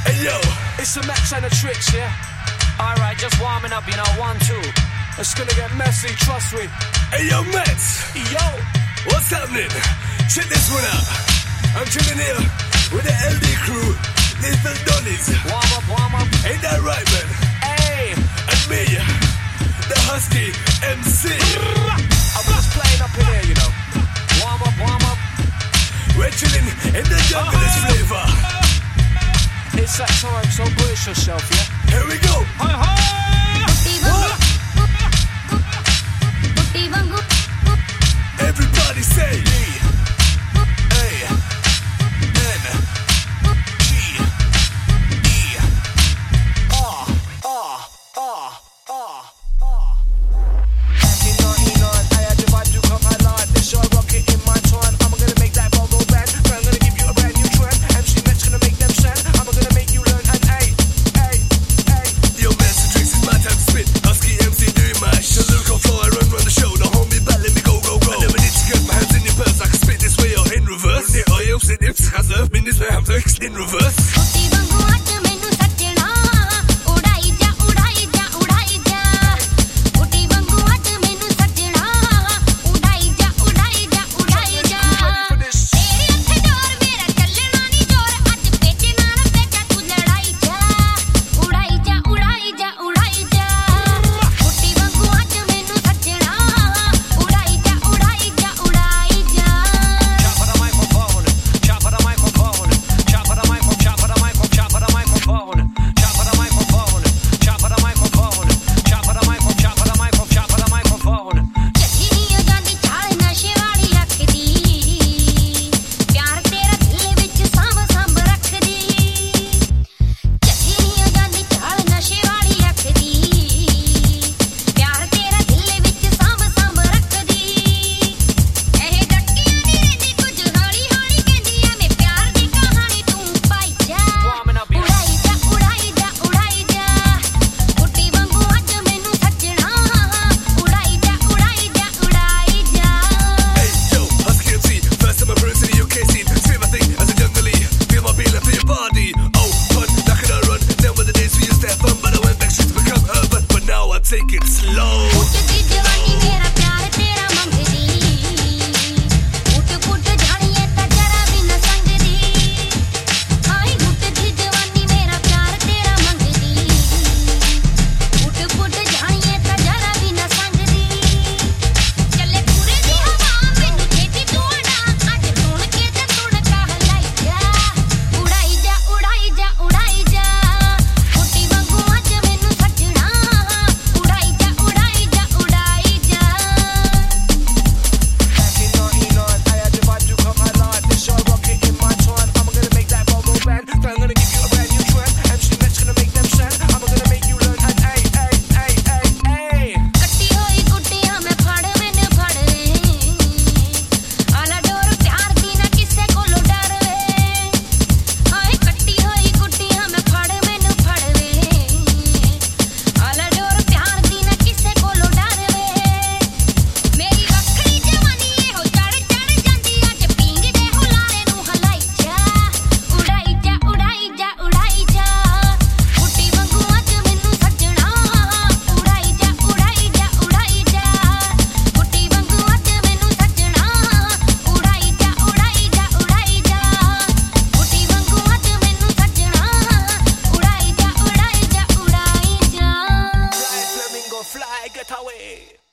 Hey yo, it's a match and a tricks, yeah? Alright, just warming up, 1, 2. It's gonna get messy, trust me. Hey yo, Mets! Yo! What's happening? Check this one out. I'm chilling here with the LD crew, Little Donnies. Warm up. Ain't that right, man? Hey! And me, the Husky MC. I'm just playing up in here, you know. Warm up. We're chilling in the jungle, it's flavor. It's that time, so brace yourself, yeah? Here we go. Everybody say in reverse. Take it slow. Get away.